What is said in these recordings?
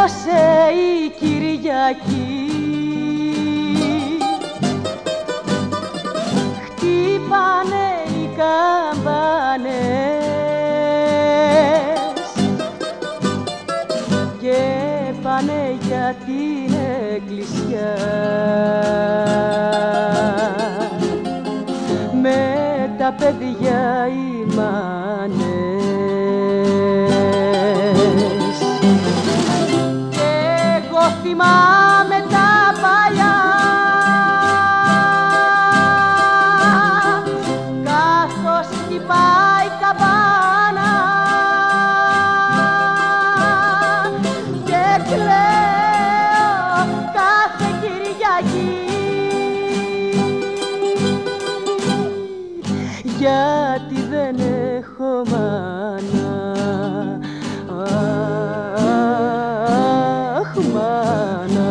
τέλειωσε η Κυριακή. Χτύπανε οι καμπάνες και πάνε για την εκκλησιά. Με τα παιδιά οι μάνες κι εγώ θυμάμαι τα παλιά, καθώς χτυπάει η καμπάνα και κλαίω κάθε Κυριακή, γιατί δεν έχω μάνα. Αχ, μάνα.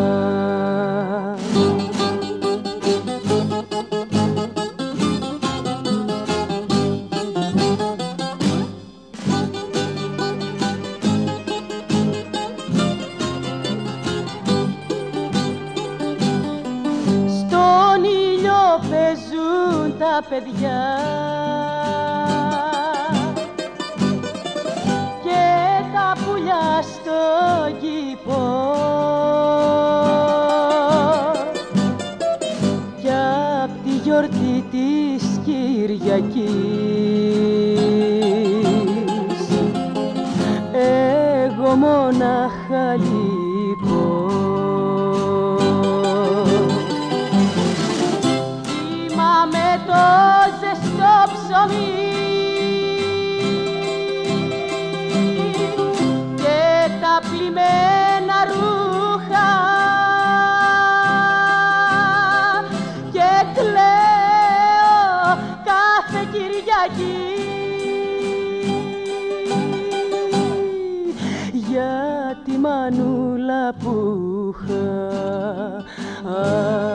Στον ήλιο παίζουν τα παιδιά και τα πουλιά στο κήπο κι απ' τη γιορτή της Κυριακής εγώ μόναχα λείπω. Θυμάμαι το ζεστό ψωμί και τα πλημμένα ρούχα και κλαίω κάθε Κυριακή, για τη μανούλα που είχα.